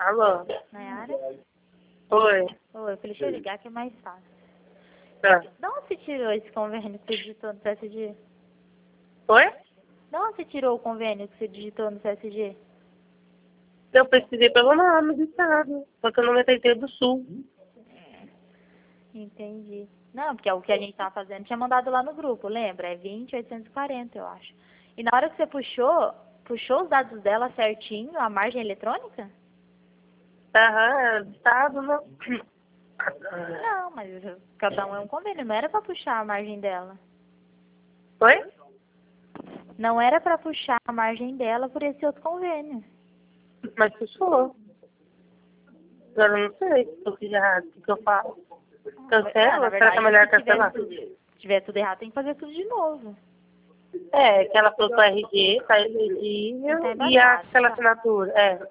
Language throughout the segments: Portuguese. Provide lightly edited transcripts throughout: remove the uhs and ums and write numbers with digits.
Alô? Nayara? Oi. Oi, deixa eu ligar que é mais fácil. Tá. De onde você tirou esse convênio que você digitou no CSG? Oi? De onde você tirou o convênio que você digitou no CSG? Eu pesquisei pelo nome do estado. Só que eu não me atentei do sul. Entendi. Não, porque o que a gente tava fazendo tinha mandado lá no grupo, lembra? É 20.840, eu acho. E na hora que você puxou os dados dela certinho, a margem eletrônica? Aham, é do estado, não. Não, mas cada um é um convênio, não era pra puxar a margem dela. Oi? Não era pra puxar a margem dela por esse outro convênio. Mas puxou. Agora eu não sei se eu fiz errado. O que eu faço? Cancela? Será que é melhor cancelar? Se tiver tudo errado, tem que fazer tudo de novo. É, que ela falou com RG, tá elegível. Tá E embaixado, aquela tá. assinatura? É.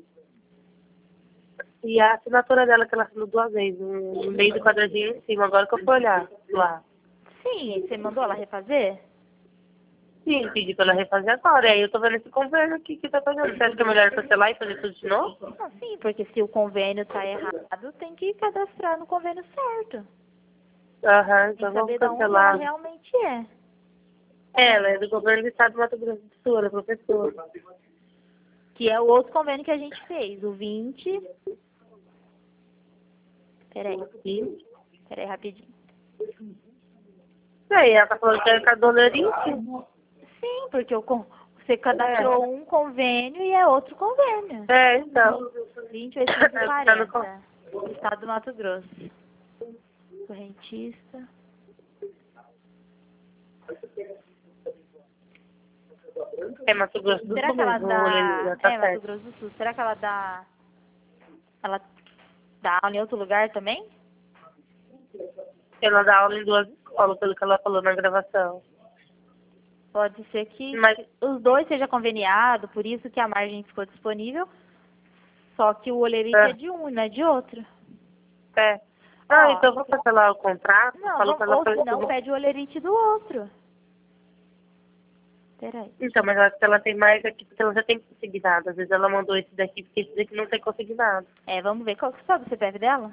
E a assinatura dela que ela assinou 2 vezes. No meio do quadradinho em cima. Agora que eu fui olhar lá. Sim, você mandou ela refazer? Sim, pedi pra ela refazer agora. Aí eu tô vendo esse convênio aqui que tá fazendo. Você acha que é melhor cancelar e fazer tudo de novo? Não, sim, porque se o convênio tá errado, tem que cadastrar no convênio certo. Aham, Tem então que vamos saber de onde ela cancelar. realmente é. Ela é do governo do estado do Mato Grosso do Sul, ela é professora. Que é o outro convênio que a gente fez, o 20. Peraí, E rapidinho. aí, ela tá falando que é cadolerice. Sim, porque você cadastrou um convênio e é outro convênio. É, então. 20.840, estado do Mato Grosso. Correntista. É Mato Grosso do Será Sul que ela mesmo, ele dá... já tá É, Mato certo. Grosso do Sul. Será que ela dá... Ela dá aula em outro lugar também? Ela dá aula em 2 escolas, pelo que ela falou na gravação. Pode ser que Mas, os dois sejam conveniados, por isso que a margem ficou disponível. Só que o olerite é de um e não é de outro. é. Ó, Então eu vou cancelar o contrato, não, falo pra ela... ou se não, pede o olerite do outro. Peraí. Então, mas eu acho que ela tem mais aqui, porque ela já tem consignado. Às vezes ela mandou esse daqui, porque esse daqui não tem consignado. É, vamos ver. Qual que sabe o CPF dela?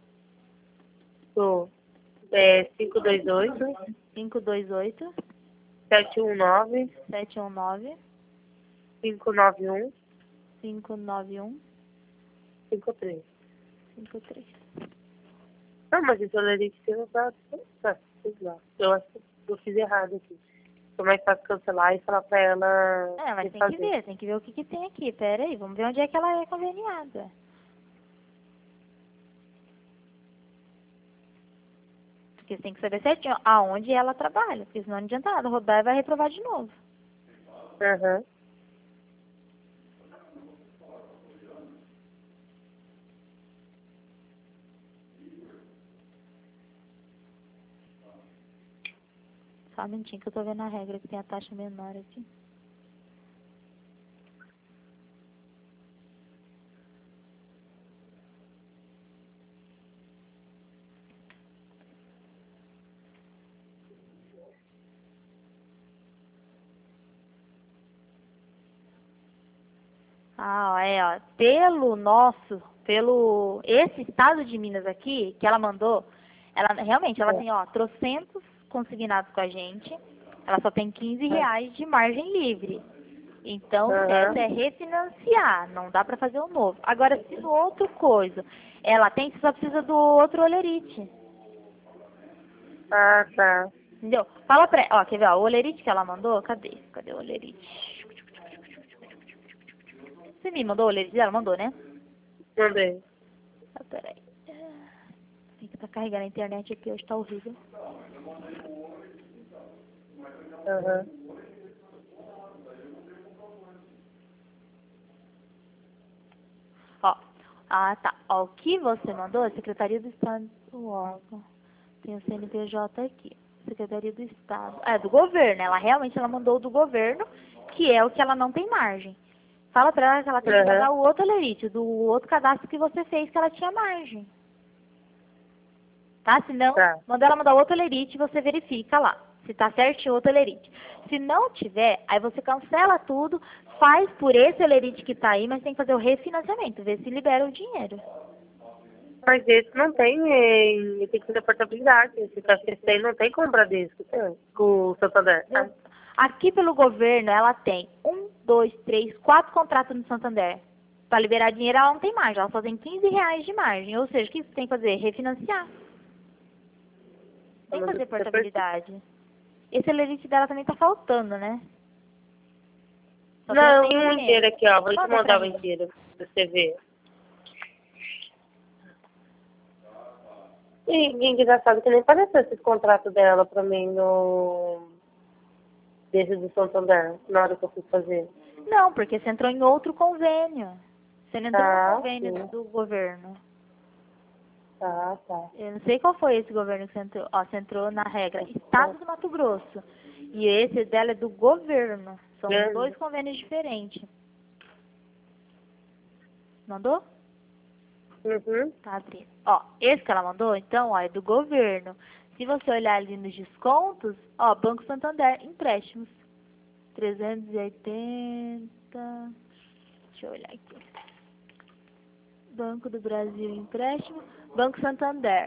Tô. 528 528 719 719 591 591 53. 53. Não, mas isso eu que você não tá... Sei lá. Eu acho que eu fiz errado aqui. Foi mais fácil cancelar e falar pra ela... É, mas refazer. tem que ver o que que tem aqui. Pera aí, vamos ver onde é que ela é conveniada. Porque você tem que saber certinho aonde ela trabalha, porque senão não adianta nada, rodar e vai reprovar de novo. Aham. Só um minutinho que eu tô vendo a regra que tem a taxa menor aqui. Ah, ó, pelo esse estado de Minas aqui, que ela mandou, ela realmente, ela tem, ó, trocentos consignados com a gente, ela só tem R$ 15 de margem livre. Então, o certo é refinanciar, não dá pra fazer o novo. Agora, se no outro coisa, ela tem, você só precisa do outro olerite. Ah, tá. Entendeu? Fala pra ela, ó, quer ver, ó, o olerite que ela mandou, cadê? Cadê o olerite? Você me mandou o olerite dela? Mandou, né? Mandei. Ah, peraí. Tem que tá carregando a internet aqui, hoje tá horrível. Aham. Ó, ah, tá. Ó, o que você mandou, Secretaria do Estado do órgão. Tem o CNPJ aqui. Secretaria do Estado. É, do governo. Ela mandou o do governo, que é o que ela não tem margem. Fala pra ela que ela tem que mandar o outro olerite, do outro cadastro que você fez, que ela tinha margem. Tá? Se não, manda ela mandar outro olerite e você verifica lá. se tá certinho outro olerite. Se não tiver, aí você cancela tudo, faz por esse olerite que tá aí, mas tem que fazer o refinanciamento, ver se libera o dinheiro. Mas esse não tem, tem que fazer portabilidade. Esse KCC não tem compra desse, com o Santander. Aqui pelo governo, ela tem 1, 2, 3, 4 contratos no Santander. Para liberar dinheiro, ela não tem margem, ela só tem R$ 15 de margem. Ou seja, o que você tem que fazer? Refinanciar. Tem que fazer portabilidade. Esse olerite dela também tá faltando, né? Só não, tem um inteiro aqui, ó. Vou te Manda mandar pra o mim. inteiro pra você ver. E engraçado que nem apareceu esse contrato dela pra mim no... Desde do Santander, na hora que eu fui fazer. Não, porque você entrou em outro convênio. Você não entrou no convênio Sim. do governo. Tá. Eu não sei qual foi esse governo que você entrou. Ó, você entrou na regra Estado do Mato Grosso. E esse dela é do governo. São dois convênios diferentes. Mandou? Uhum. Tá abrindo. Ó, esse que ela mandou, então, ó, é do governo. Se você olhar ali nos descontos, ó, Banco Santander, empréstimos. 380. Deixa eu olhar aqui. Banco do Brasil, empréstimo. Banco Santander.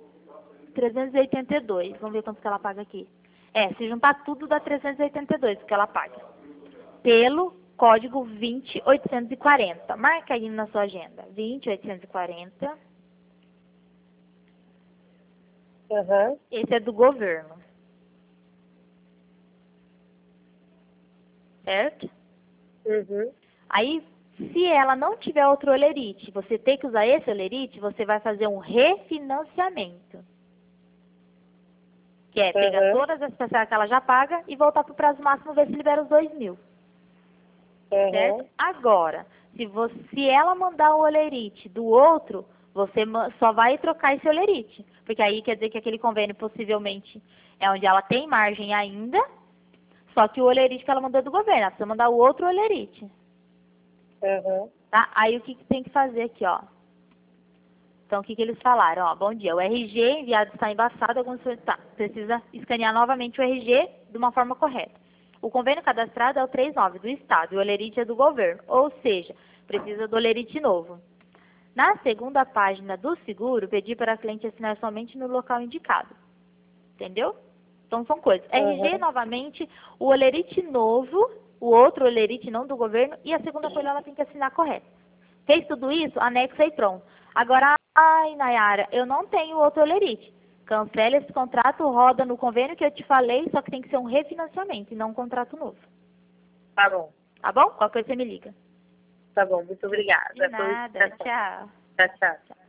382. Vamos ver quanto que ela paga aqui. Se juntar tudo dá 382 que ela paga. Pelo código 20840. Marca aí na sua agenda. 20840. Uhum. Esse é do governo. Certo? Uhum. Aí, se ela não tiver outro olerite, você tem que usar esse olerite, você vai fazer um refinanciamento. Que é pegar todas as parcelas que ela já paga e voltar para o prazo máximo, ver se libera os 2.000. Certo? Agora, se ela mandar o olerite do outro, você só vai trocar esse olerite. Porque aí quer dizer que aquele convênio possivelmente é onde ela tem margem ainda, só que o olerite que ela mandou é do governo, ela precisa mandar o outro olerite. Tá? Aí o que tem que fazer aqui, ó? Então, o que eles falaram? Ó, bom dia, o RG enviado está embaçado, precisa escanear novamente o RG de uma forma correta. O convênio cadastrado é o 39 do Estado e o olerite é do governo, ou seja, precisa do olerite novo. Na segunda página do seguro, pedi para a cliente assinar somente no local indicado. Entendeu? Então, são coisas. RG, novamente, o olerite novo, o outro olerite não do governo, e a segunda folha ela tem que assinar correto. Fez tudo isso? Anexa e pronto. Agora, ai, Nayara, eu não tenho outro olerite. Cancela esse contrato, roda no convênio que eu te falei, só que tem que ser um refinanciamento e não um contrato novo. Tá bom. Tá bom? Qualquer coisa você me liga. Tá bom, muito obrigada. De nada. Tchau. Tchau.